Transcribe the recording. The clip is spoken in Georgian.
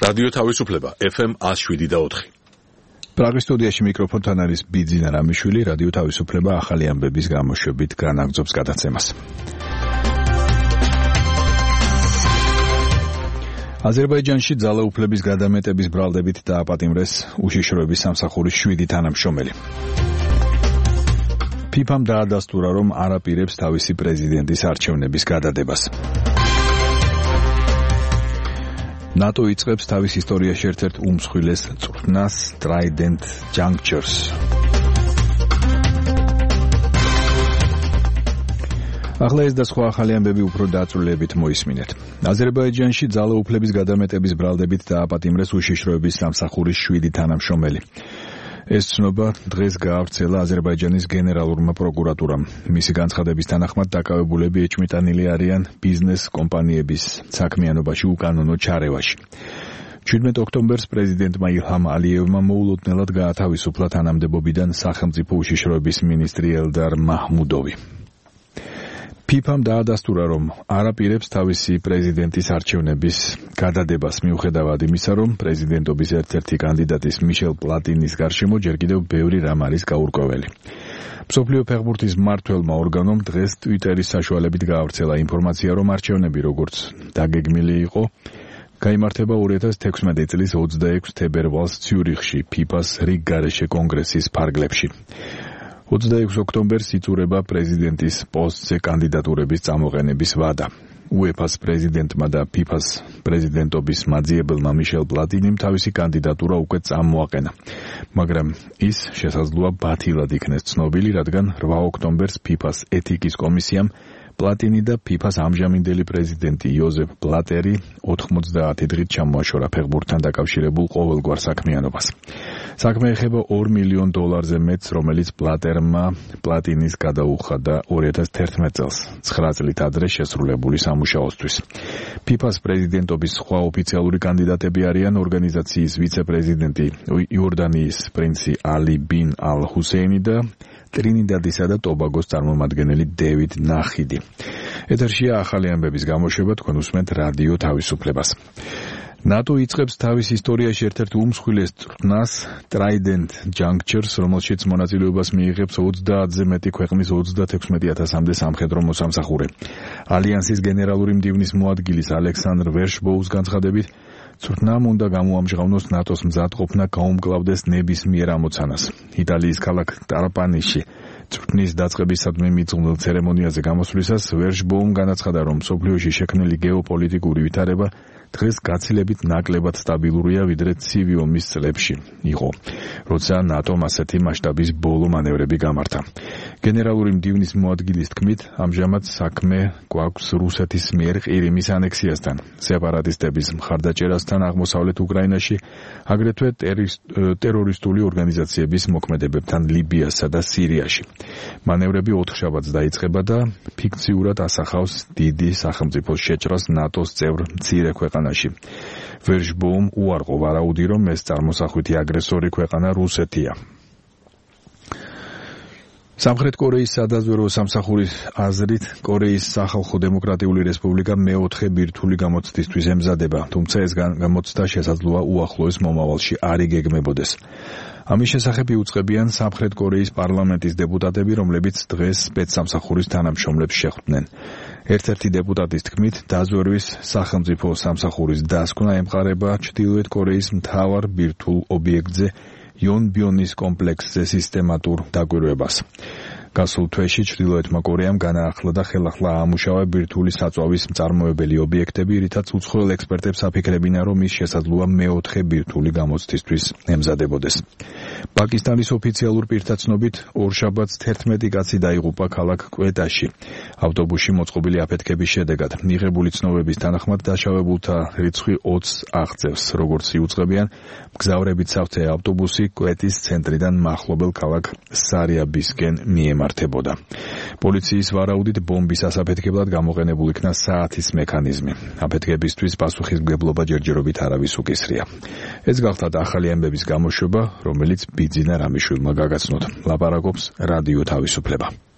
რადიო თავისუფლება FM 107.4. პრაღის სტუდიაში მიკროფონთან არის ბიძინა რამიშვილი. რადიო თავისუფლება ახალი ამბების გამოშვებით განაგრძობს გადაცემას. აზერბაიჯანში ძალაუფლების გადამეტების ბრალდებით დააპატიმრეს უშიშროების სამსახურის 7 თანამშრომელი. ფიფამ დაადასტურა, რომ არ აპირებს თავისი პრეზიდენტის არჩევნების გადადებას. NATO იწყებს თავის ისტორიაში ერთ-ერთ უმსხვილეს წვრთნას Trident Junctures. ახლა ეს და სხვა ახალი ამბები უფრო დაწვრილებით მოისმინეთ. აზერბაიჯანში ძალაუფლების გადამეტების ბრალდებით დააპატიმრეს უშიშროების სამსახურის 7 თანამშრომელი. ეს ცნობა დღეს გაავრცელა აზერბაიჯანის გენერალურმა პროკურატურამ. მისი განცხადების თანახმად დაკავებულები ეჭვმიტანილი არიან ბიზნეს კომპანიების საქმიანობაში უკანონო ჩარევაში. 17 ოქტომბერს პრეზიდენტმა ილჰამ ალიევმა მოულოდნელად გაათავისუფლა თანამდებობიდან სახელმწიფო უშიშროების მინისტრი ელდარ მაჰმუდოვი. ფიფამ დაადასტურა, რომ არ აპირებს თავისი პრეზიდენტის არჩევნების გადადებას, მიუხედავად იმისა, რომ პრეზიდენტობის ერთ-ერთი კანდიდატის მიშელ პლატინის გარშემო ჯერ კიდევ ბევრი რამ არის გაურკვეველი. მსოფლიო ფეხბურთის მმართველმა ორგანომ დღეს ტვიტერის საშუალებით გაავრცელა ინფორმაცია, რომ არჩევნები, როგორც დაგეგმილი იყო, გაიმართება 2016 წლის 26 თებერვალს ციურიხში, ფიფას რიგგარეშე კონგრესის ფარგლებში. 26 ოქტომბერს იწურება პრეზიდენტის პოსტზე კანდიდატურების წამოყენების ვადა. UEFA-ს პრეზიდენტმა და FIFA-ს პრეზიდენტობის მაძიებელმა მიშელ პლატინიმ თავისი კანდიდატურა უკვე წამოაყენა. მაგრამ ის შესაძლოა ბათილად იქნეს ცნობილი, რადგან 8 ოქტომბერს FIFA-ს ეთიკის კომისიამ პლატინი და FIFA-ს ამჟამინდელი პრეზიდენტი იოზეფ ბლატერი 90 დღით ჩამოაშორა ფეხბურთთან დაკავშირებულ ყოველგვარ საქმიანობას. საქმე ეხება $2 მილიონ მეტს, რომელიც ბლატერმა პლატინის გადაუხადა 2011 წელს, 9 წლით ადრე შესრულებული სამუშაოსთვის. FIFA-ს პრეზიდენტობის სხვა ოფიციალური კანდიდატები არიან ორგანიზაციის ვიცე-პრეზიდენტი იორდანიის პრინცი ალი ბინ ალ ჰუსეინი და ტრინიდადისა და ტობაგოს წარმომადგენელი დევიდ ნახიდი. ეთერშია ახალი ამბების გამოშვება, თქვენ უსმენთ რადიო თავისუფლებას. NATO იწყებს თავის ისტორიაში ერთ-ერთ უმსხვილეს წვრთნას Trident Junctures, რომელშიც მონაწილეობას მიიღებს 30-ზე მეტი ქვეყნის 36,000-მდე სამხედრო მოსამსახურე. ალიანსის გენერალური მდივნის მოადგილის ალექსანდრ ვერშბოუს განცხადებით, წვრთნამ უნდა გამოამჟღავნოს NATO-ს მზადყოფნა გაუმკლავდეს ნებისმიერ ამოცანას. იტალიის ქალაქ ტარაპანიში წვრთნის დაწყებისადმი მიძღვნილ ცერემონიაზე გამოსვლისას ვერშბოუმ განაცხადა, რომ მსოფლიოში შექმნილი გეოპოლიტიკური ვითარება დღეს გაცილებით ნაკლებად სტაბილურია, ვიდრე ცივი ომის წლებში იყო, როცა ნატომ ასეთი მასშტაბის ბოლო მანევრები გამართა. გენერალური მდივნის მოადგილის თქმით, ამჟამად საქმე გვაქვს რუსეთის მიერ ყირიმის ანექსიასთან, სეპარატისტების მხარდაჭერასთან აღმოსავლეთ უკრაინაში, აგრეთვე ტერორისტული ორგანიზაციების მოქმედებებთან ლიბიასა და სირიაში. მანევრები 4 შაბათს დაიწყება და ფიქციურად ასახავს დიდი სახელმწიფოს შეჭრას ნატოს წევრ მცირე ქვეყანაში. ვერშბოუმ უარყო ვარაუდი, რომ ეს წარმოსახვითი აგრესორი ქვეყანა რუსეთია. სამხრეთ კორეის სადაზვერვო სამსახურის აზრით, კორეის სახალხო დემოკრატიული რესპუბლიკა მეოთხე ბირთვული გამოცდისთვის ემზადება, თუმცა ეს გამოცდა შესაძლოა უახლოეს მომავალში არ იგეგმებოდეს. ამის შესახებ იუწყებიან სამხრეთ კორეის პარლამენტის დეპუტატები, რომლებიც დღეს სპეცსამსახურის თანამშრომლებს შეხვდნენ. ერთ-ერთი დეპუტატის თქმით, დაზვერვის სახელმწიფო სამსახურის დასკვნა ემყარება ჩრდილოეთ კორეის მთავარ ბირთვულ ობიექტზე იონბიონის კომპლექსზე სისტემატურ დაკვირვებას. გასულ თვეში ჩრდილოეთმა კორეამ განაახლა და ხელახლა აამუშავა ბირთვული საწვავის მწარმოებელი ობიექტები, რითაც უცხოელ ექსპერტებს აფიქრებინა, რომ ის შესაძლოა მეოთხე ბირთვული გამოცდისთვის ემზადებოდეს. პაკისტანის ოფიციალურ პირთა ცნობით, ორშაბათს 11 კაცი დაიღუპა ქალაქ კვეტაში. ავტობუსში მოწყობილი აფეთქების შედეგად მიღებული ცნობების თანახმად დაშავებულთა რიცხვი 20 აღწევს. როგორც იუწყებიან, მგზავრებით სავთე ავტობუსი კვეტის ცენტრიდან მახლობელ ქალაქ სარიაბისკენ მიემართებოდა. პოლიციის ვარაუდით ბომბის ასაფეთქებლად გამოყენებულ იქნა საათის მექანიზმი. აფეთქებისთვის პასუხისმგებლობა ჯერჯერობით არავის უკისრია. ეს გახლავთ ახალი ამბების გამოშვება, რომელიც ბიძინა რამიშვილმა გაგაცნოთ. ლაპარაკობს რადიო თავისუფლება.